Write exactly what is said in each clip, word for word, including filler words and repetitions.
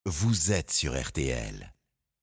vous êtes sur R T L.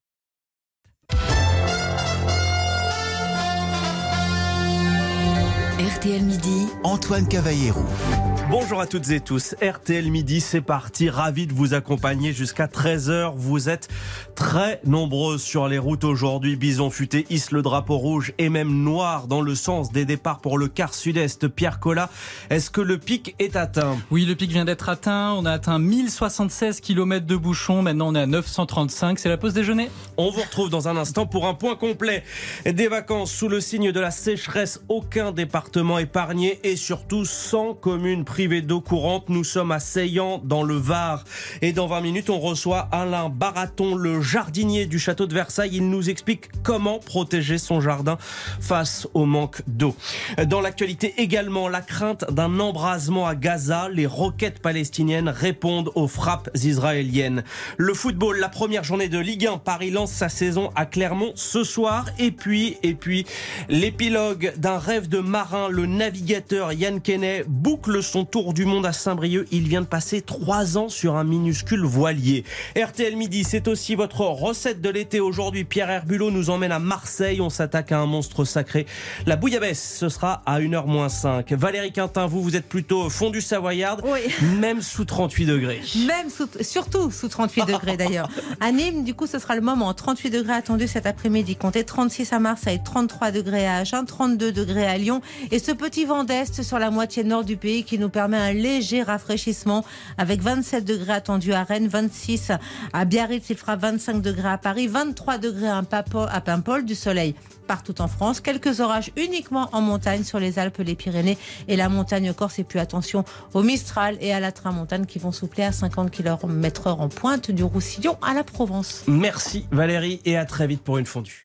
R T L Midi, Antoine Cavallero. Bonjour à toutes et tous, R T L Midi, c'est parti, ravi de vous accompagner jusqu'à treize heures. Vous êtes très nombreux sur les routes aujourd'hui. Bison Futé hisse le drapeau rouge et même noir dans le sens des départs pour le quart sud-est. Pierre Collat, est-ce que le pic est atteint ? Oui, le pic vient d'être atteint. On a atteint mille soixante-seize kilomètres de bouchons. Maintenant, on est à neuf cent trente-cinq. C'est la pause déjeuner. On vous retrouve dans un instant pour un point complet des vacances sous le signe de la sécheresse. Aucun département épargné et surtout cent communes privées d'eau courante. Nous sommes à Seillan dans le Var. Et dans vingt minutes, on reçoit Alain Baraton, le jardinier du château de Versailles. Il nous explique comment protéger son jardin face au manque d'eau. Dans l'actualité également, la crainte d'un embrasement à Gaza. Les roquettes palestiniennes répondent aux frappes israéliennes. Le football, la première journée de Ligue un. Paris lance sa saison à Clermont ce soir. Et puis, et puis, l'épilogue d'un rêve de marin. Le navigateur Yann Kenney boucle son tour du monde à Saint-Brieuc. Il vient de passer trois ans sur un minuscule voilier. R T L Midi, c'est aussi votre recette de l'été. Aujourd'hui, Pierre Herbulot nous emmène à Marseille. On s'attaque à un monstre sacré. La bouillabaisse, ce sera à une heure moins cinq. Valérie Quintin, vous, vous êtes plutôt fondue savoyarde, oui. Même sous trente-huit degrés. Même sous, surtout sous trente-huit degrés d'ailleurs. À Nîmes, du coup, ce sera le moment. trente-huit degrés attendus cet après-midi. Comptez trente-six à Marseille, trente-trois degrés à Agen, trente-deux degrés à Lyon. Et ce petit vent d'est sur la moitié nord du pays qui nous permet un léger rafraîchissement avec vingt-sept degrés attendus à Rennes, vingt-six à Biarritz, il fera vingt-cinq degrés à Paris, vingt-trois degrés à Paimpol, du soleil partout en France. Quelques orages uniquement en montagne sur les Alpes, les Pyrénées et la montagne corse. Et puis attention au Mistral et à la Tramontane qui vont souffler à cinquante kilomètres heure en pointe du Roussillon à la Provence. Merci Valérie et à très vite pour une fondue.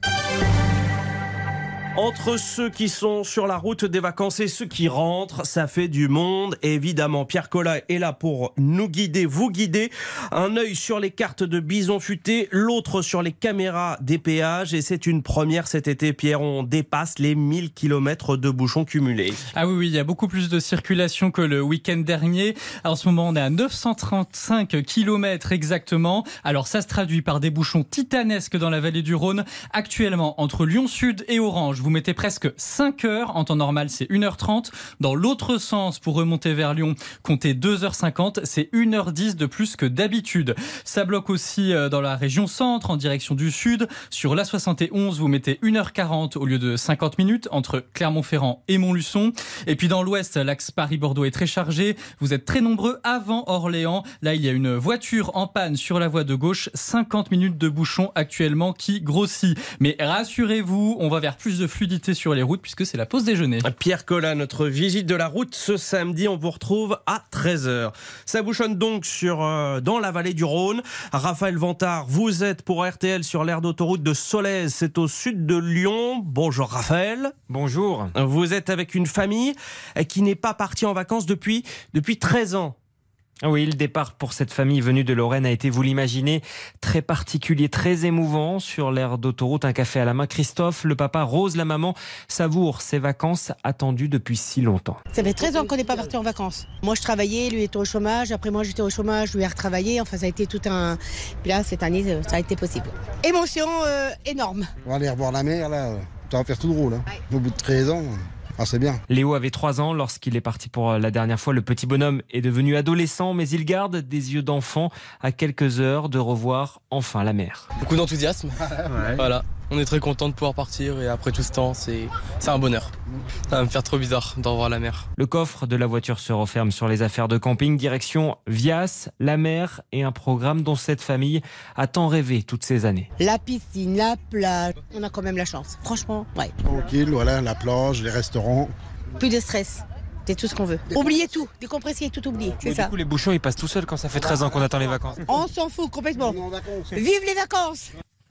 Entre ceux qui sont sur la route des vacances et ceux qui rentrent, ça fait du monde. Évidemment, Pierre Collat est là pour nous guider, vous guider. Un œil sur les cartes de Bison Futé, l'autre sur les caméras des péages. Et c'est une première cet été, Pierre. On dépasse les mille kilomètres de bouchons cumulés. Ah oui, oui, il y a beaucoup plus de circulation que le week-end dernier. En ce moment, on est à neuf cent trente-cinq kilomètres exactement. Alors, ça se traduit par des bouchons titanesques dans la vallée du Rhône. Actuellement, entre Lyon-Sud et Orange, vous mettez presque cinq heures. En temps normal, c'est une heure trente. Dans l'autre sens, pour remonter vers Lyon, comptez deux heures cinquante. C'est une heure dix de plus que d'habitude. Ça bloque aussi dans la région centre, en direction du sud. Sur l'A soixante et onze, vous mettez une heure quarante au lieu de cinquante minutes entre Clermont-Ferrand et Montluçon. Et puis dans l'ouest, l'axe Paris-Bordeaux est très chargé. Vous êtes très nombreux avant Orléans. Là, il y a une voiture en panne sur la voie de gauche. cinquante minutes de bouchon actuellement qui grossit. Mais rassurez-vous, on va vers plus de fluidité sur les routes puisque c'est la pause déjeuner. Pierre Collat, notre visite de la route ce samedi, on vous retrouve à treize heures. Ça bouchonne donc sur, euh, dans la vallée du Rhône. Raphaël Vantard, vous êtes pour R T L sur l'aire d'autoroute de Solèze, c'est au sud de Lyon. Bonjour Raphaël. Bonjour. Vous êtes avec une famille qui n'est pas partie en vacances depuis, depuis treize ans. Oui, le départ pour cette famille venue de Lorraine a été, vous l'imaginez, très particulier, très émouvant. Sur l'aire d'autoroute, un café à la main, Christophe, le papa, Rose, la maman, savoure ces vacances attendues depuis si longtemps. Ça fait treize ans qu'on n'est pas parti en vacances. Moi, je travaillais, lui était au chômage. Après, moi, j'étais au chômage, lui a retravaillé. Enfin, ça a été tout un... Puis là, cette année, ça a été possible. Émotion euh, énorme. On va aller revoir la mer, là. Ça va faire tout drôle. Hein. Au bout de treize ans... Ah, c'est bien. Léo avait trois ans lorsqu'il est parti pour la dernière fois. Le petit bonhomme est devenu adolescent, mais il garde des yeux d'enfant à quelques heures de revoir enfin la mer. Beaucoup d'enthousiasme. Ouais. Voilà. On est très content de pouvoir partir et après tout ce temps, c'est, c'est un bonheur. Ça va me faire trop bizarre d'en voir la mer. Le coffre de la voiture se referme sur les affaires de camping. Direction Vias, la mer et un programme dont cette famille a tant rêvé toutes ces années. La piscine, la plage, on a quand même la chance. Franchement, ouais. Tranquille, voilà, la plage, les restaurants. Plus de stress. C'est tout ce qu'on veut. Oubliez tout, décompresser et tout oublier, c'est Mais ça. Du coup, les bouchons, ils passent tout seuls quand ça fait treize ans qu'on attend les vacances. On s'en fout complètement. Vive les vacances!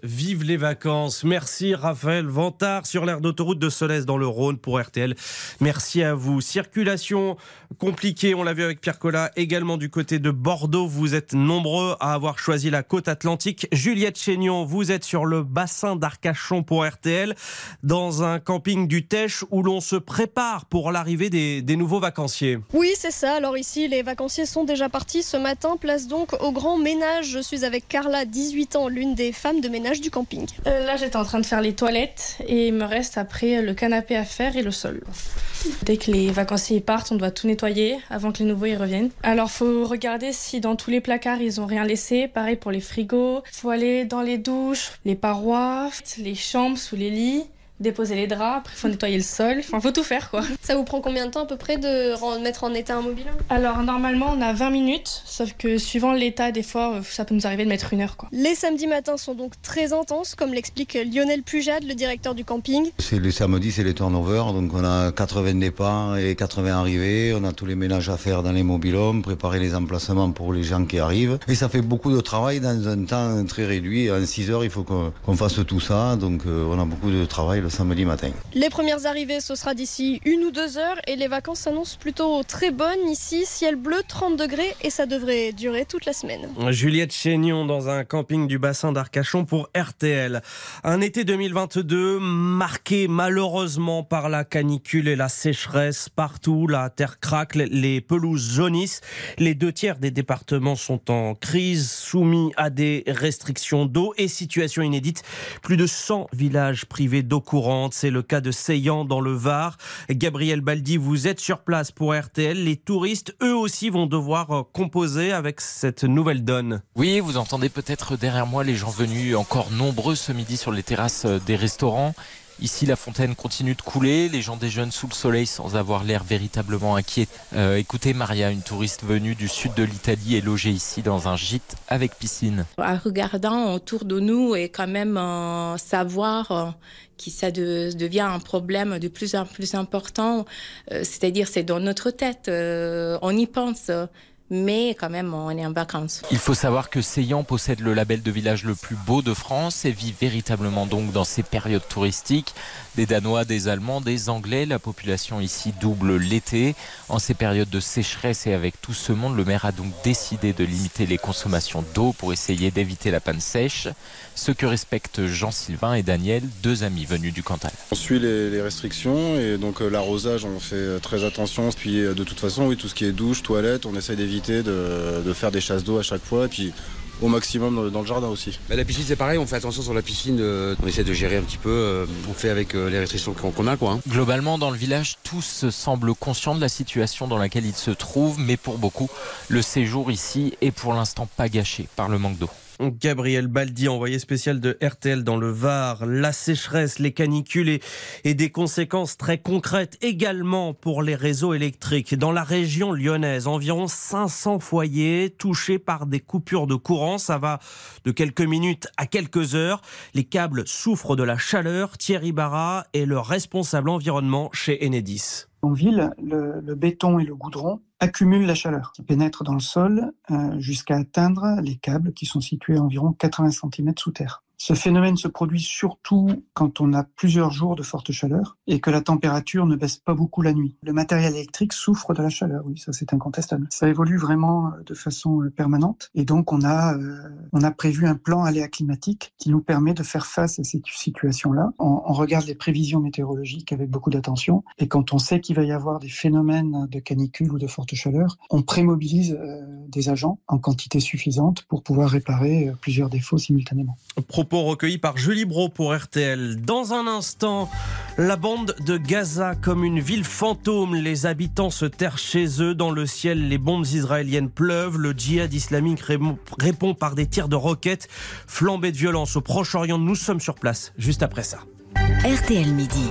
Vive les vacances. Merci Raphaël Vantard sur l'aire d'autoroute de Solès dans le Rhône pour R T L. Merci à vous. Circulation compliquée, on l'a vu avec Pierre Collat, également du côté de Bordeaux. Vous êtes nombreux à avoir choisi la côte atlantique. Juliette Chénion, vous êtes sur le bassin d'Arcachon pour R T L, dans un camping du Tech où l'on se prépare pour l'arrivée des, des nouveaux vacanciers. Oui, c'est ça. Alors ici, les vacanciers sont déjà partis ce matin. Place donc au grand ménage. Je suis avec Carla, dix-huit ans, l'une des femmes de ménage du camping. Euh, là, j'étais en train de faire les toilettes et il me reste après le canapé à faire et le sol. Dès que les vacanciers partent, on doit tout nettoyer avant que les nouveaux y reviennent. Alors, faut regarder si dans tous les placards, ils ont rien laissé. Pareil pour les frigos. Faut aller dans les douches, les parois, les chambres, sous les lits. Déposer les draps, après il faut nettoyer le sol, enfin faut tout faire quoi. Ça vous prend combien de temps à peu près de mettre en état un mobil ? Alors normalement on a vingt minutes, sauf que suivant l'état des fois ça peut nous arriver de mettre une heure quoi. Les samedis matins sont donc très intenses comme l'explique Lionel Pujade, le directeur du camping. C'est les samedis, c'est les turnovers, donc on a quatre-vingts départs et quatre-vingts arrivées, on a tous les ménages à faire dans les mobil-homes, préparer les emplacements pour les gens qui arrivent et ça fait beaucoup de travail dans un temps très réduit, en six heures il faut qu'on, qu'on fasse tout ça, donc euh, on a beaucoup de travail le samedi matin. Les premières arrivées, ce sera d'ici une ou deux heures et les vacances s'annoncent plutôt très bonnes ici. Ciel bleu, trente degrés et ça devrait durer toute la semaine. Juliette Chénion dans un camping du bassin d'Arcachon pour R T L. Un été deux mille vingt-deux marqué malheureusement par la canicule et la sécheresse. Partout, la terre craque, les pelouses jaunissent. Les deux tiers des départements sont en crise, soumis à des restrictions d'eau et situation inédite. Plus de cent villages privés d'eau courante. C'est le cas de Seillan dans le Var. Gabriel Baldi, vous êtes sur place pour R T L. Les touristes, eux aussi, vont devoir composer avec cette nouvelle donne. Oui, vous entendez peut-être derrière moi les gens venus encore nombreux ce midi sur les terrasses des restaurants. Ici, la fontaine continue de couler, les gens déjeunent sous le soleil sans avoir l'air véritablement inquiets. Euh, écoutez Maria, une touriste venue du sud de l'Italie, est logée ici dans un gîte avec piscine. En regardant autour de nous et quand même euh, savoir euh, que ça de, devient un problème de plus en plus important, euh, c'est-à-dire c'est dans notre tête, euh, on y pense. Mais quand même, on est en vacances. Il faut savoir que Seillan possède le label de village le plus beau de France et vit véritablement donc dans ces périodes touristiques. Des Danois, des Allemands, des Anglais, la population ici double l'été. En ces périodes de sécheresse et avec tout ce monde, le maire a donc décidé de limiter les consommations d'eau pour essayer d'éviter la panne sèche. Ce que respectent Jean-Sylvain et Daniel, deux amis venus du Cantal. On suit les, les restrictions et donc euh, l'arrosage, on fait très attention. Puis euh, de toute façon, oui, tout ce qui est douche, toilette, on essaie d'éviter de, de faire des chasses d'eau à chaque fois. Et puis au maximum dans le jardin aussi. Bah, la piscine c'est pareil, on fait attention sur la piscine, euh, on essaie de gérer un petit peu, euh, on fait avec euh, les restrictions qu'on, qu'on a quoi. Hein. Globalement dans le village, tous semblent conscients de la situation dans laquelle ils se trouvent, mais pour beaucoup, le séjour ici est pour l'instant pas gâché par le manque d'eau. Gabriel Baldi, envoyé spécial de R T L dans le Var. La sécheresse, les canicules et, et des conséquences très concrètes également pour les réseaux électriques. Dans la région lyonnaise, environ cinq cents foyers touchés par des coupures de courant. Ça va de quelques minutes à quelques heures. Les câbles souffrent de la chaleur. Thierry Barra est le responsable environnement chez Enedis. En ville, le, le béton et le goudron accumulent la chaleur qui pénètre dans le sol euh, jusqu'à atteindre les câbles qui sont situés à environ quatre-vingts centimètres sous terre. Ce phénomène se produit surtout quand on a plusieurs jours de forte chaleur et que la température ne baisse pas beaucoup la nuit. Le matériel électrique souffre de la chaleur, oui, ça c'est incontestable. Ça évolue vraiment de façon permanente et donc on a, euh, on a prévu un plan aléa climatique qui nous permet de faire face à cette situation-là. On, on regarde les prévisions météorologiques avec beaucoup d'attention et quand on sait qu'il va y avoir des phénomènes de canicule ou de forte chaleur, on prémobilise euh, des agents en quantité suffisante pour pouvoir réparer euh, plusieurs défauts simultanément. Propos recueillis par Julie Brault pour R T L. Dans un instant, la bande de Gaza comme une ville fantôme. Les habitants se terrent chez eux. Dans le ciel, les bombes israéliennes pleuvent. Le djihad islamique répond par des tirs de roquettes. Flambée de violence au Proche-Orient. Nous sommes sur place juste après ça. R T L Midi.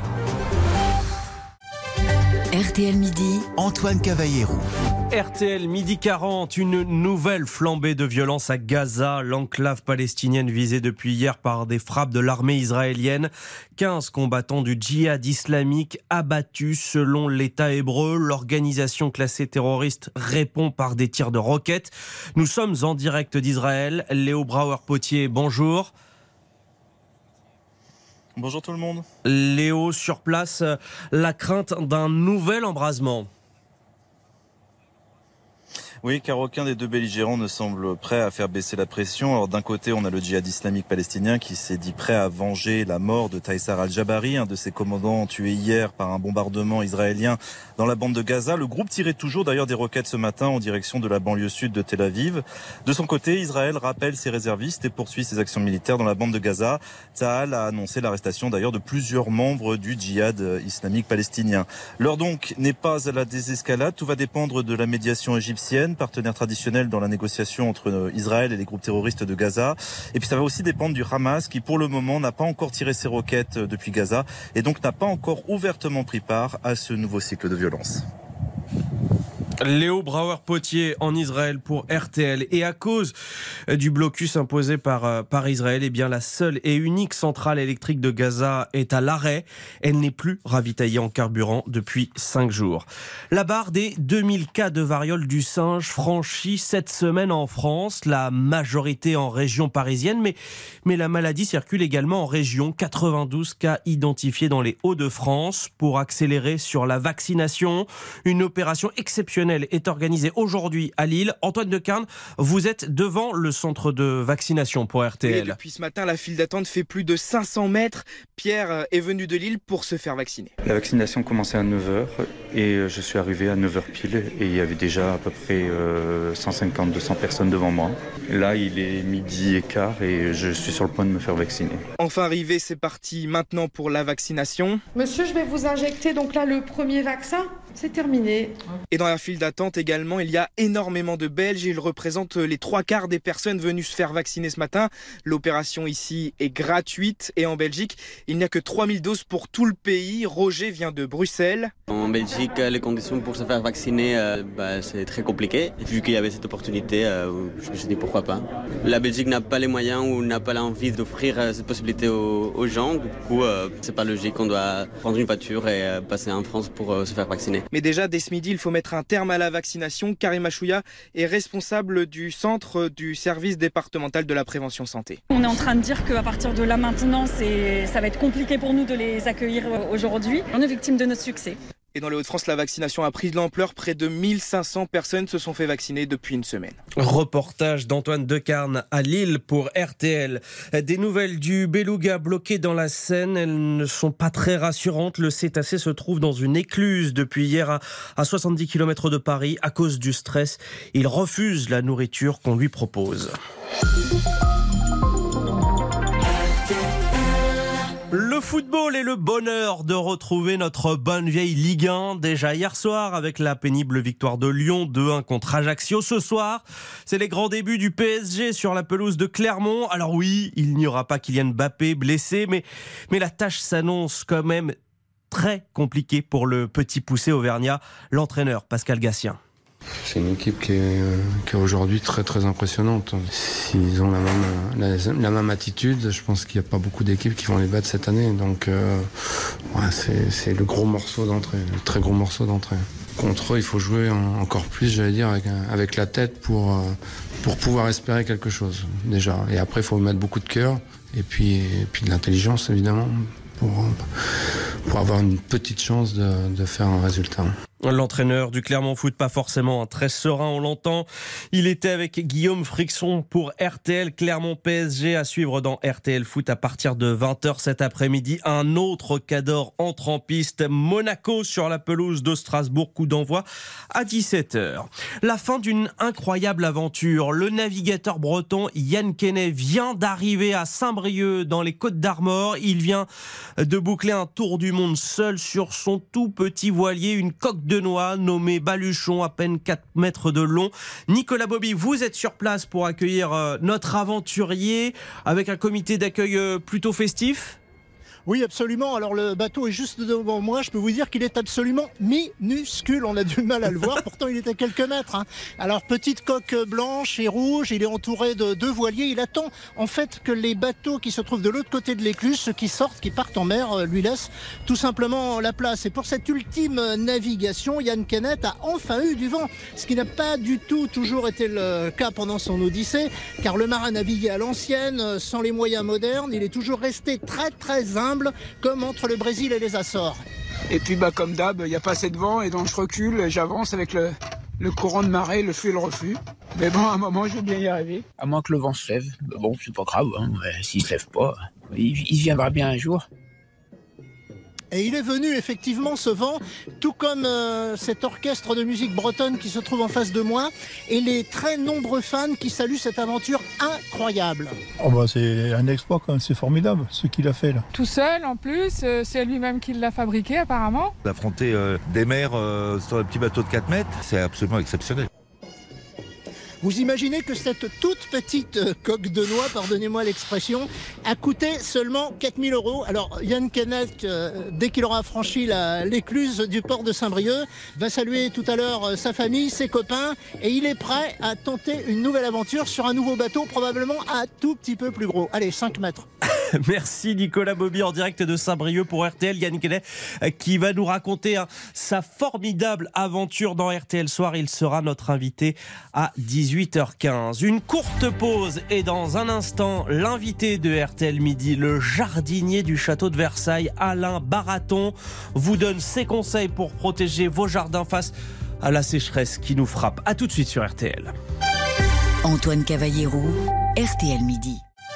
R T L Midi. Antoine Cavallero. R T L midi quarante, une nouvelle flambée de violence à Gaza, l'enclave palestinienne visée depuis hier par des frappes de l'armée israélienne. quinze combattants du djihad islamique abattus selon l'État hébreu. L'organisation classée terroriste répond par des tirs de roquettes. Nous sommes en direct d'Israël. Léo Brauer-Potier, bonjour. Bonjour tout le monde. Léo, sur place, la crainte d'un nouvel embrasement. Oui, car aucun des deux belligérants ne semble prêt à faire baisser la pression. Alors d'un côté, on a le djihad islamique palestinien qui s'est dit prêt à venger la mort de Taïsar al-Jabari, un de ses commandants tué hier par un bombardement israélien dans la bande de Gaza. Le groupe tirait toujours d'ailleurs des roquettes ce matin en direction de la banlieue sud de Tel Aviv. De son côté, Israël rappelle ses réservistes et poursuit ses actions militaires dans la bande de Gaza. Tsahal a annoncé l'arrestation d'ailleurs de plusieurs membres du djihad islamique palestinien. L'heure donc n'est pas à la désescalade, tout va dépendre de la médiation égyptienne, partenaire traditionnel dans la négociation entre Israël et les groupes terroristes de Gaza. Et puis ça va aussi dépendre du Hamas qui pour le moment n'a pas encore tiré ses roquettes depuis Gaza et donc n'a pas encore ouvertement pris part à ce nouveau cycle de violence. Léo Brouwer-Potier en Israël pour R T L. Et à cause du blocus imposé par, par Israël, eh bien la seule et unique centrale électrique de Gaza est à l'arrêt. Elle n'est plus ravitaillée en carburant depuis cinq jours. La barre des deux mille cas de variole du singe franchit cette semaine en France, la majorité en région parisienne, mais, mais la maladie circule également en région. quatre-vingt-douze cas identifiés dans les Hauts-de-France. Pour accélérer sur la vaccination, une opération exceptionnelle est organisée aujourd'hui à Lille. Antoine Decarne, vous êtes devant le centre de vaccination pour R T L. Oui, depuis ce matin, la file d'attente fait plus de cinq cents mètres. Pierre est venu de Lille pour se faire vacciner. La vaccination commençait à neuf heures et je suis arrivé à neuf heures pile et il y avait déjà à peu près cent cinquante à deux cents personnes devant moi. Là, il est midi et quart et je suis sur le point de me faire vacciner. Enfin arrivé, c'est parti maintenant pour la vaccination. Monsieur, je vais vous injecter donc là le premier vaccin. C'est terminé. Et dans la file d'attente également, il y a énormément de Belges. Ils représentent les trois quarts des personnes venues se faire vacciner ce matin. L'opération ici est gratuite. Et en Belgique, il n'y a que trois mille doses pour tout le pays. Roger vient de Bruxelles. En Belgique, les conditions pour se faire vacciner, euh, bah, c'est très compliqué. Vu qu'il y avait cette opportunité, euh, je me suis dit pourquoi pas. La Belgique n'a pas les moyens ou n'a pas l'envie d'offrir cette possibilité aux, aux gens. Du coup, euh, c'est pas logique. On doit prendre une voiture et euh, passer en France pour euh, se faire vacciner. Mais déjà, dès ce midi, il faut mettre un terme à la vaccination. Karim Achouya est responsable du centre du service départemental de la prévention santé. On est en train de dire qu'à partir de là maintenant, c'est, ça va être compliqué pour nous de les accueillir aujourd'hui. On est victime de notre succès. Et dans les Hauts-de-France, la vaccination a pris de l'ampleur. Près de mille cinq cents personnes se sont fait vacciner depuis une semaine. Reportage d'Antoine Decarne à Lille pour R T L. Des nouvelles du beluga bloqué dans la Seine. Elles ne sont pas très rassurantes. Le cétacé se trouve dans une écluse depuis hier à, à soixante-dix kilomètres de Paris. À cause du stress, il refuse la nourriture qu'on lui propose. Le football et le bonheur de retrouver notre bonne vieille Ligue un déjà hier soir avec la pénible victoire de Lyon deux un contre Ajaccio. Ce soir, c'est les grands débuts du P S G sur la pelouse de Clermont. Alors oui, il n'y aura pas Kylian Mbappé blessé, mais, mais la tâche s'annonce quand même très compliquée pour le petit poussé auvergnat, l'entraîneur Pascal Gatien. C'est une équipe qui est, qui est aujourd'hui très très impressionnante. S'ils ont la même, la, la même attitude, je pense qu'il n'y a pas beaucoup d'équipes qui vont les battre cette année. Donc euh, ouais, c'est, c'est le gros morceau d'entrée, le très gros morceau d'entrée. Contre eux, il faut jouer en, encore plus, j'allais dire, avec, avec la tête pour, pour pouvoir espérer quelque chose déjà. Et après, il faut mettre beaucoup de cœur et puis, et puis de l'intelligence évidemment pour, pour avoir une petite chance de, de faire un résultat. L'entraîneur du Clermont Foot, pas forcément très serein, on l'entend. Il était avec Guillaume Frixon pour R T L. Clermont P S G à suivre dans R T L Foot à partir de vingt heures cet après-midi. Un autre Cador entre en piste. Monaco sur la pelouse de Strasbourg. Coup d'envoi à dix-sept heures. La fin d'une incroyable aventure. Le navigateur breton Yann Kenney vient d'arriver à Saint-Brieuc dans les Côtes-d'Armor. Il vient de boucler un tour du monde seul sur son tout petit voilier, une coque de noix nommé Baluchon, à peine quatre mètres de long. Nicolas Bobby, vous êtes sur place pour accueillir euh, notre aventurier avec un comité d'accueil euh, plutôt festif. Oui, absolument. Alors le bateau est juste devant moi. Je peux vous dire qu'il est absolument minuscule. On a du mal à le voir. Pourtant, il est à quelques mètres. Hein. Alors petite coque blanche et rouge. Il est entouré de deux voiliers. Il attend en fait que les bateaux qui se trouvent de l'autre côté de l'écluse, ceux qui sortent, qui partent en mer, lui laissent tout simplement la place. Et pour cette ultime navigation, Yann Kenney a enfin eu du vent, ce qui n'a pas du tout toujours été le cas pendant son odyssée, car le marin naviguait à l'ancienne, sans les moyens modernes. Il est toujours resté très très humble. humble, comme entre le Brésil et les Açores. Et puis bah, comme d'hab, il n'y a pas assez de vent et donc je recule, j'avance avec le, le courant de marée, le flux et le reflux. Mais bon, à un moment, je vais bien y arriver. À moins que le vent se lève. Mais bon, c'est pas grave, hein. S'il se lève pas, il, il viendra bien un jour. Et il est venu effectivement ce vent, tout comme euh, cet orchestre de musique bretonne qui se trouve en face de moi, et les très nombreux fans qui saluent cette aventure incroyable. Oh bah c'est un exploit quand même, c'est formidable ce qu'il a fait là. Tout seul en plus, euh, c'est lui-même qui l'a fabriqué apparemment. D'affronter euh, des mers euh, sur un petit bateau de quatre mètres, c'est absolument exceptionnel. Vous imaginez que cette toute petite euh, coque de noix, pardonnez-moi l'expression, a coûté seulement quatre mille euros. Alors Yann Kenneth, euh, dès qu'il aura franchi la, l'écluse du port de Saint-Brieuc, va saluer tout à l'heure euh, sa famille, ses copains, et il est prêt à tenter une nouvelle aventure sur un nouveau bateau, probablement un tout petit peu plus gros. Allez, cinq mètres. Merci Nicolas Bobby en direct de Saint-Brieuc pour R T L. Yann Kenneth qui va nous raconter hein, sa formidable aventure dans R T L Soir. Il sera notre invité à dix-huit heures quinze. Une courte pause et dans un instant, l'invité de R T L Midi, le jardinier du château de Versailles, Alain Baraton, vous donne ses conseils pour protéger vos jardins face à la sécheresse qui nous frappe. A tout de suite sur R T L. Antoine Cavallero, R T L Midi.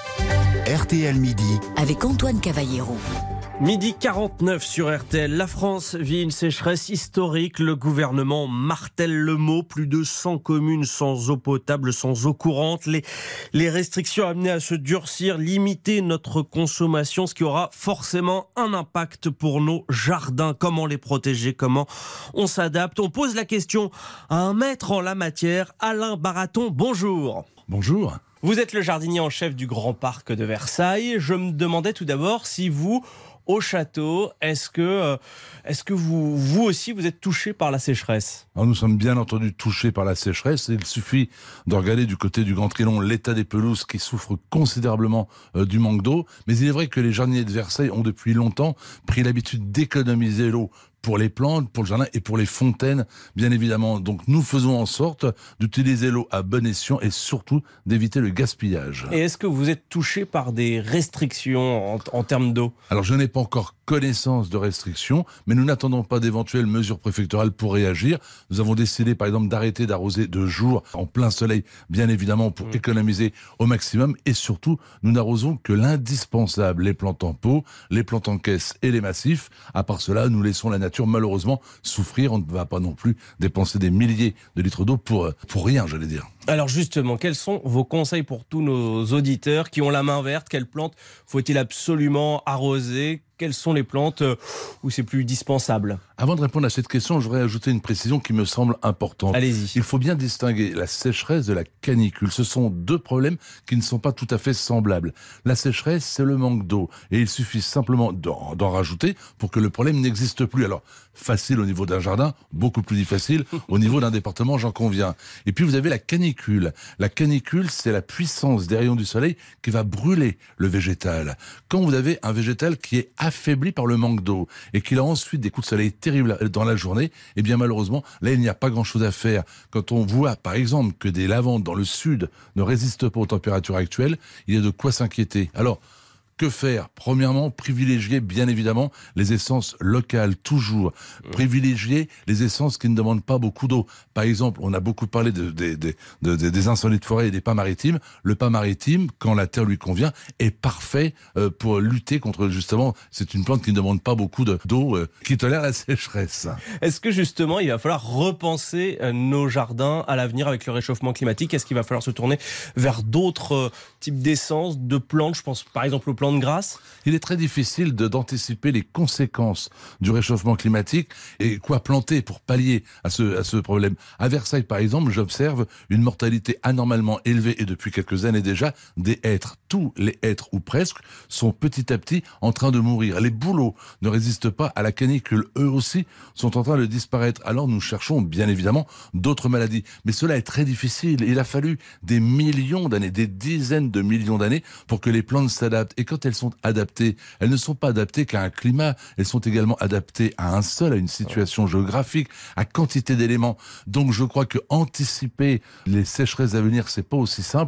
R T L Midi avec Antoine Cavallero. Midi quarante-neuf sur R T L. La France vit une sécheresse historique. Le gouvernement martèle le mot. Plus de cent communes sans eau potable, sans eau courante. Les, les restrictions amenées à se durcir, limiter notre consommation, ce qui aura forcément un impact pour nos jardins. Comment les protéger? Comment on s'adapte? On pose la question à un maître en la matière, Alain Baraton. Bonjour. Bonjour. Vous êtes le jardinier en chef du Grand Parc de Versailles. Je me demandais tout d'abord si vous, au château, est-ce que, euh, est-ce que vous, vous aussi, vous êtes touché par la sécheresse? Alors nous sommes bien entendu touchés par la sécheresse. Il suffit de regarder du côté du Grand Trélon l'état des pelouses qui souffrent considérablement euh, du manque d'eau. Mais il est vrai que les jardiniers de Versailles ont depuis longtemps pris l'habitude d'économiser l'eau pour les plantes, pour le jardin et pour les fontaines, bien évidemment. Donc nous faisons en sorte d'utiliser l'eau à bon escient et surtout d'éviter le gaspillage. Et est-ce que vous êtes touché par des restrictions en, en termes d'eau? Alors je n'ai pas encore connaissance de restrictions, mais nous n'attendons pas d'éventuelles mesures préfectorales pour réagir. Nous avons décidé par exemple d'arrêter d'arroser de jour en plein soleil, bien évidemment pour mmh. économiser au maximum, et surtout nous n'arrosons que l'indispensable, les plantes en pot, les plantes en caisse et les massifs. À part cela, nous laissons la nature malheureusement souffrir. On ne va pas non plus dépenser des milliers de litres d'eau pour, pour rien, j'allais dire. Alors justement, quels sont vos conseils pour tous nos auditeurs qui ont la main verte? Quelles plantes faut-il absolument arroser? Quelles sont les plantes où c'est plus dispensable? Avant de répondre à cette question, je voudrais ajouter une précision qui me semble importante. Allez-y. Il faut bien distinguer la sécheresse de la canicule. Ce sont deux problèmes qui ne sont pas tout à fait semblables. La sécheresse, c'est le manque d'eau. Et il suffit simplement d'en, d'en rajouter pour que le problème n'existe plus. Alors, facile au niveau d'un jardin, beaucoup plus difficile au niveau d'un département, j'en conviens. Et puis vous avez la canicule. La canicule, c'est la puissance des rayons du soleil qui va brûler le végétal. Quand vous avez un végétal qui est affaibli par le manque d'eau et qu'il a ensuite des coups de soleil terribles dans la journée, eh bien malheureusement, là il n'y a pas grand-chose à faire. Quand on voit par exemple que des lavandes dans le sud ne résistent pas aux températures actuelles, il y a de quoi s'inquiéter. Alors, que faire? Premièrement, privilégier bien évidemment les essences locales, toujours. Privilégier les essences qui ne demandent pas beaucoup d'eau. Par exemple, on a beaucoup parlé de, de, de, de, de, des insolites de forêt et des pins maritimes. Le pin maritime, quand la terre lui convient, est parfait euh, pour lutter contre, justement, c'est une plante qui ne demande pas beaucoup de, d'eau, euh, qui tolère la sécheresse. Est-ce que justement, il va falloir repenser euh, nos jardins à l'avenir avec le réchauffement climatique? Est-ce qu'il va falloir se tourner vers d'autres euh, types d'essences, de plantes? Je pense par exemple aux plantes de grâce. Il est très difficile de, d'anticiper les conséquences du réchauffement climatique et quoi planter pour pallier à ce, à ce problème. À Versailles, par exemple, j'observe une mortalité anormalement élevée et depuis quelques années déjà des hêtres. Tous les hêtres, ou presque, sont petit à petit en train de mourir. Les bouleaux ne résistent pas à la canicule. Eux aussi sont en train de disparaître. Alors nous cherchons bien évidemment d'autres maladies. Mais cela est très difficile. Il a fallu des millions d'années, des dizaines de millions d'années pour que les plantes s'adaptent. Et quand elles sont adaptées, elles ne sont pas adaptées qu'à un climat, elles sont également adaptées à un sol, à une situation géographique, à quantité d'éléments. Donc je crois que anticiper les sécheresses à venir, c'est pas aussi simple. Alors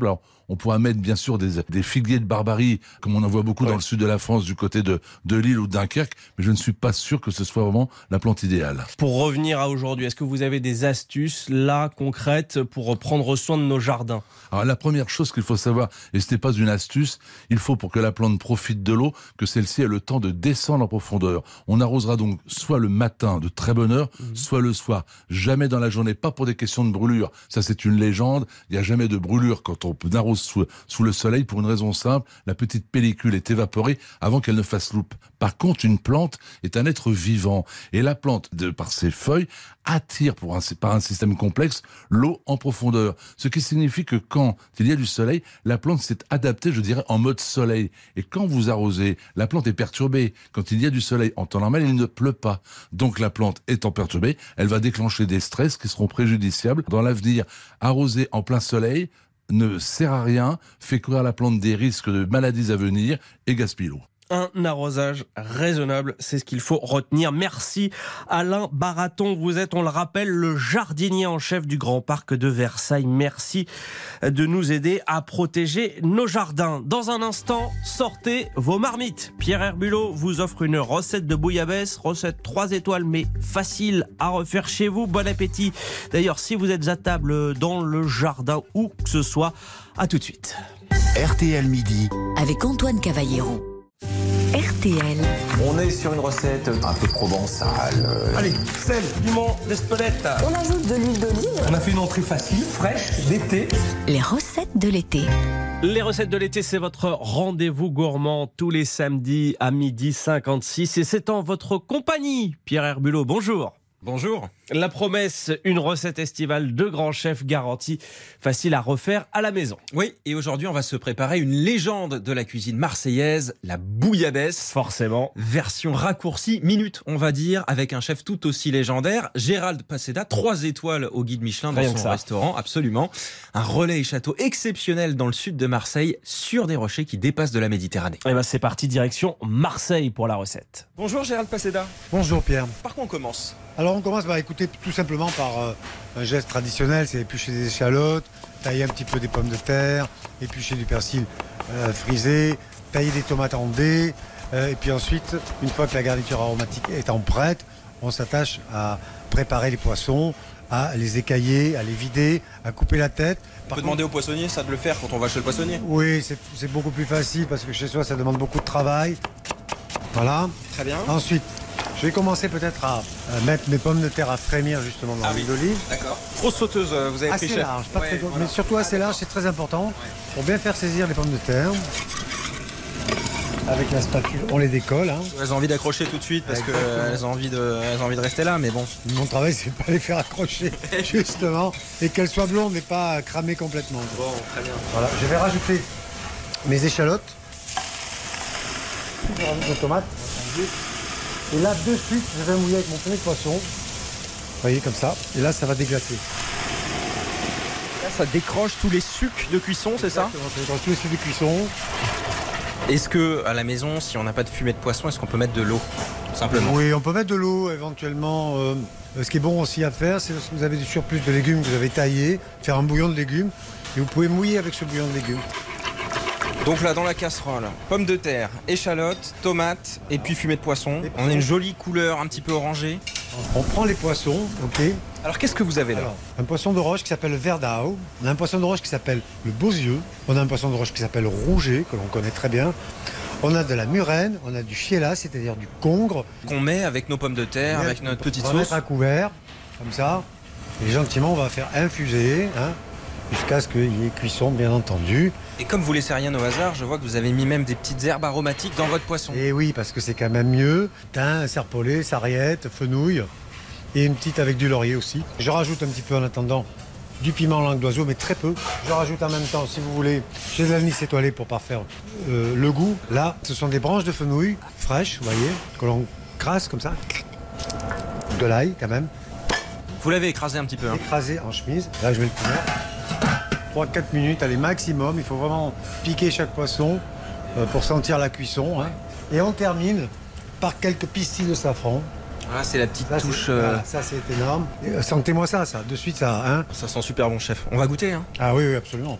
On pourra mettre bien sûr des, des figuiers de Barbarie, comme on en voit beaucoup ouais. dans le sud de la France, du côté de, de Lille ou de Dunkerque, mais je ne suis pas sûr que ce soit vraiment la plante idéale. Pour revenir à aujourd'hui, est-ce que vous avez des astuces là concrètes pour prendre soin de nos jardins? Alors la première chose qu'il faut savoir, et ce n'est pas une astuce, il faut pour que la plante profite de l'eau, que celle-ci ait le temps de descendre en profondeur. On arrosera donc soit le matin de très bonne heure, mmh. soit le soir. Jamais dans la journée, pas pour des questions de brûlure. Ça c'est une légende, il n'y a jamais de brûlure quand on arrose sous, sous le soleil pour une raison simple, la petite pellicule est évaporée avant qu'elle ne fasse loupe. Par contre, une plante est un être vivant et la plante, de par ses feuilles, attire pour un, par un système complexe l'eau en profondeur. Ce qui signifie que quand il y a du soleil, la plante s'est adaptée, je dirais, en mode soleil. Et quand vous arrosez, la plante est perturbée. Quand il y a du soleil en temps normal, il ne pleut pas. Donc la plante étant perturbée, elle va déclencher des stress qui seront préjudiciables dans l'avenir. Arroser en plein soleil ne sert à rien, fait courir à la plante des risques de maladies à venir et gaspille l'eau. Un arrosage raisonnable, c'est ce qu'il faut retenir. Merci Alain Baraton. Vous êtes, on le rappelle, le jardinier en chef du Grand Parc de Versailles. Merci de nous aider à protéger nos jardins. Dans un instant, sortez vos marmites. Pierre Herbulot vous offre une recette de bouillabaisse, recette trois étoiles mais facile à refaire chez vous. Bon appétit. D'ailleurs, si vous êtes à table dans le jardin ou que ce soit, à tout de suite. R T L Midi avec Antoine Cavallero. R T L. On est sur une recette un peu provençale. Allez, sel, piment, d'Espelette. On ajoute de l'huile d'olive. On a fait une entrée facile, fraîche, d'été. Les recettes de l'été. Les recettes de l'été, c'est votre rendez-vous gourmand tous les samedis à midi cinquante-six. Et c'est en votre compagnie, Pierre Herbulot. Bonjour. Bonjour. La promesse, une recette estivale de grand chef garantie, facile à refaire à la maison. Oui, et aujourd'hui on va se préparer une légende de la cuisine marseillaise, la bouillabaisse. Forcément. Version raccourcie, minute on va dire, avec un chef tout aussi légendaire, Gérald Paseda, trois étoiles au guide Michelin dans Rien son restaurant, absolument. Un relais et château exceptionnel dans le sud de Marseille, sur des rochers qui dépassent de la Méditerranée. Et ben c'est parti, direction Marseille pour la recette. Bonjour Gérald Paseda. Bonjour Pierre. Par quoi on commence ? Alors on commence par écouter tout simplement par euh, un geste traditionnel, c'est éplucher des échalotes, tailler un petit peu des pommes de terre, éplucher du persil euh, frisé, tailler des tomates en dés, euh, et puis ensuite, une fois que la garniture aromatique est en prête, on s'attache à préparer les poissons, à les écailler, à les vider, à couper la tête. On peut demander au poissonnier ça de le faire quand on va chez le poissonnier ? Oui, c'est, c'est beaucoup plus facile parce que chez soi ça demande beaucoup de travail. Voilà. Très bien. Ensuite, je vais commencer peut-être à, à mettre mes pommes de terre à frémir justement dans ah l'huile oui. d'olive. D'accord. Grosse sauteuse, vous avez assez pris chef. large, pas ouais, très gros, voilà. mais surtout assez large, c'est très important ouais. Pour bien faire saisir les pommes de terre. Avec la spatule, on les décolle. Hein. Elles ont envie d'accrocher tout de suite parce qu'elles ont envie de, elles ont envie de rester là, mais bon. Mon travail, c'est pas les faire accrocher justement et qu'elles soient blondes mais pas cramées complètement. Bon, très bien. Voilà, je vais rajouter mes échalotes. Je rajoute mes tomates. Et là, de suite, je vais mouiller avec mon filet de poisson. Vous voyez, comme ça. Et là, ça va déglacer. Là, ça décroche tous les sucs de cuisson, c'est ça ? Ça décroche tous les sucs de cuisson. Est-ce que à la maison, si on n'a pas de fumée de poisson, est-ce qu'on peut mettre de l'eau ? Simplement. Oui, on peut mettre de l'eau éventuellement. Euh, ce qui est bon aussi à faire, c'est si vous avez du surplus de légumes que vous avez taillés, faire un bouillon de légumes. Et vous pouvez mouiller avec ce bouillon de légumes. Donc là, dans la casserole, pommes de terre, échalotes, tomates et puis fumée de poisson. On a une jolie couleur un petit peu orangée. On prend les poissons, ok. Alors qu'est-ce que vous avez là ? Alors, un poisson de roche qui s'appelle le verdao. On a un poisson de roche qui s'appelle le beausieux. On a un poisson de roche qui s'appelle le rouget, que l'on connaît très bien. On a de la murène, on a du fiella, c'est-à-dire du congre. Qu'on met avec nos pommes de terre, avec notre petite sauce. On va mettre à couvert, comme ça. Et gentiment, on va faire infuser, hein, jusqu'à ce qu'il y ait cuisson, bien entendu. Et comme vous laissez rien au hasard, je vois que vous avez mis même des petites herbes aromatiques dans votre poisson. Et oui, parce que c'est quand même mieux. Thym, serpolet, sarriette, fenouil. Et une petite avec du laurier aussi. Je rajoute un petit peu en attendant du piment langue d'oiseau, mais très peu. Je rajoute en même temps, si vous voulez, j'ai de l'anis étoilé pour parfaire euh, le goût. Là, ce sont des branches de fenouil fraîches, vous voyez, que l'on crasse comme ça. De l'ail quand même. Vous l'avez écrasé un petit peu. Hein. Écrasé en chemise. Là, je mets le couvert. trois à quatre minutes, allez, maximum. Il faut vraiment piquer chaque poisson euh, pour sentir la cuisson. Hein. Et on termine par quelques pistilles de safran. Voilà, c'est la petite ça, touche. C'est, euh... voilà, ça, c'est énorme. Et, euh, sentez-moi ça, ça. De suite, ça. Hein. Ça sent super bon, chef. On va goûter. Hein. Ah oui, oui, absolument.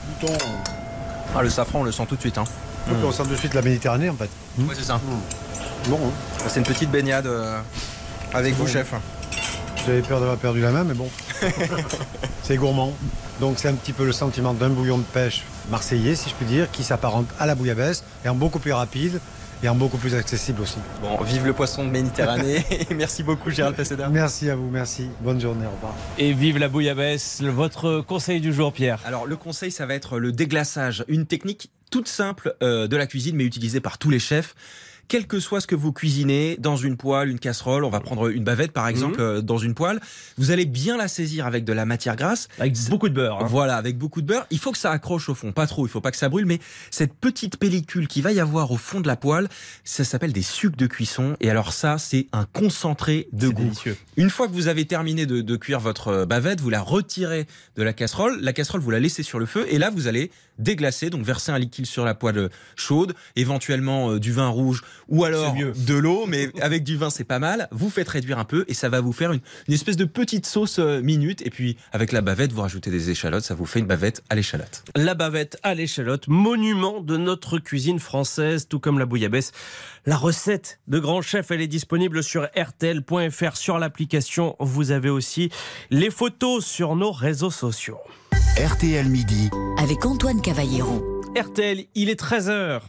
Bouton. Ah, le safran, on le sent tout de suite. Hein. Mmh. On sent tout de suite la Méditerranée en fait. Mmh. Ouais, c'est ça. Mmh. Bon. Hein. C'est une petite baignade euh, avec vous, bon. Chef. J'avais peur d'avoir perdu la main, mais bon. C'est gourmand. Donc c'est un petit peu le sentiment d'un bouillon de pêche marseillais, si je puis dire, qui s'apparente à la bouillabaisse et en beaucoup plus rapide et en beaucoup plus accessible aussi. Bon, vive le poisson de Méditerranée. Merci beaucoup, Gérald Pesséda. Merci à vous, merci. Bonne journée, au revoir. Et vive la bouillabaisse. Votre conseil du jour, Pierre? Alors, le conseil, ça va être le déglaçage. Une technique toute simple euh, de la cuisine, mais utilisée par tous les chefs. Quel que soit ce que vous cuisinez, dans une poêle, une casserole, on va prendre une bavette par exemple, mmh. euh, dans une poêle, vous allez bien la saisir avec de la matière grasse. Avec beaucoup de beurre. Hein. Voilà, avec beaucoup de beurre. Il faut que ça accroche au fond, pas trop, il faut pas que ça brûle, mais cette petite pellicule qui va y avoir au fond de la poêle, ça s'appelle des sucs de cuisson. Et alors ça, c'est un concentré de c'est goût. Délicieux. Une fois que vous avez terminé de, de cuire votre bavette, vous la retirez de la casserole. La casserole, vous la laissez sur le feu et là, vous allez déglacer, donc verser un liquide sur la poêle chaude, éventuellement euh, du vin rouge ou alors de l'eau, mais avec du vin c'est pas mal. Vous faites réduire un peu et ça va vous faire une, une espèce de petite sauce euh, minute. Et puis avec la bavette, vous rajoutez des échalotes, ça vous fait une bavette à l'échalote. La bavette à l'échalote, monument de notre cuisine française, tout comme la bouillabaisse. La recette de Grand Chef, elle est disponible sur R T L point F R, sur l'application. Vous avez aussi les photos sur nos réseaux sociaux. R T L Midi avec Antoine Cavallero. R T L, il est treize heures.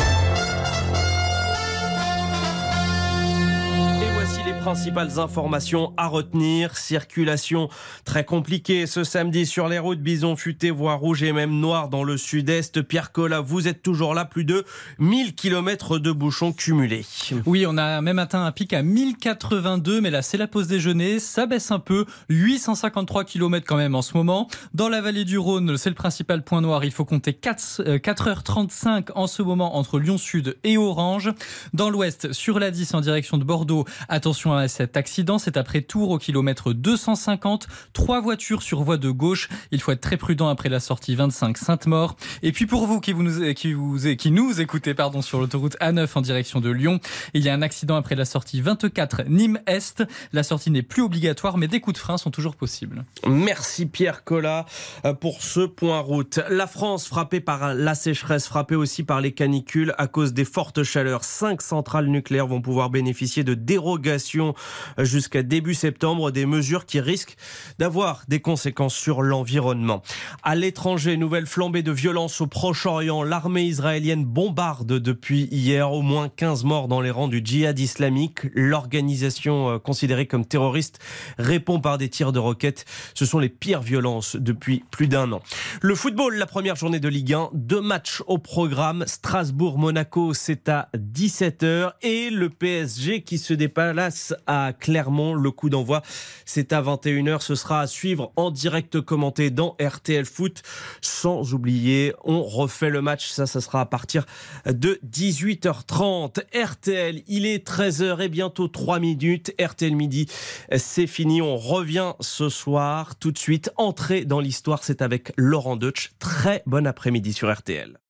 Les principales informations à retenir. Circulation très compliquée ce samedi sur les routes. Bison futé, voie rouge et même noire dans le sud-est. Pierre Collat, vous êtes toujours là. Plus de mille kilomètres de bouchons cumulés. Oui, on a même atteint un pic à mille quatre-vingt-deux, mais là c'est la pause déjeuner. Ça baisse un peu. huit cent cinquante-trois kilomètres quand même en ce moment. Dans la vallée du Rhône, c'est le principal point noir. Il faut compter quatre heures trente-cinq en ce moment entre Lyon Sud et Orange. Dans l'ouest, sur la dix en direction de Bordeaux, attention à cet accident, c'est après Tours au kilomètre deux cent cinquante, trois voitures sur voie de gauche, il faut être très prudent après la sortie vingt-cinq Sainte-Maure. Et puis pour vous qui, vous nous, qui, vous, qui nous écoutez pardon, sur l'autoroute A neuf en direction de Lyon, il y a un accident après la sortie vingt-quatre Nîmes-Est, la sortie n'est plus obligatoire mais des coups de frein sont toujours possibles. Merci Pierre Collat pour ce point route. La France frappée par la sécheresse, frappée aussi par les canicules à cause des fortes chaleurs. Cinq centrales nucléaires vont pouvoir bénéficier de dérogations jusqu'à début septembre, des mesures qui risquent d'avoir des conséquences sur l'environnement. À l'étranger, nouvelle flambée de violence au Proche-Orient. L'armée israélienne bombarde depuis hier, au moins quinze morts dans les rangs du djihad islamique. L'organisation considérée comme terroriste répond par des tirs de roquettes. Ce sont les pires violences depuis plus d'un an. Le football, la première journée de Ligue un, deux matchs au programme. Strasbourg-Monaco, c'est à dix-sept heures et le P S G qui se déplace à Clermont. Le coup d'envoi, c'est à vingt et une heures. Ce sera à suivre en direct commenté dans R T L Foot. Sans oublier, on refait le match. Ça, ça sera à partir de dix-huit heures trente. R T L, il est treize heures et bientôt trois minutes. R T L Midi, c'est fini. On revient ce soir. Tout de suite, entrée dans l'histoire, c'est avec Laurent Deutsch. Très bon après-midi sur R T L.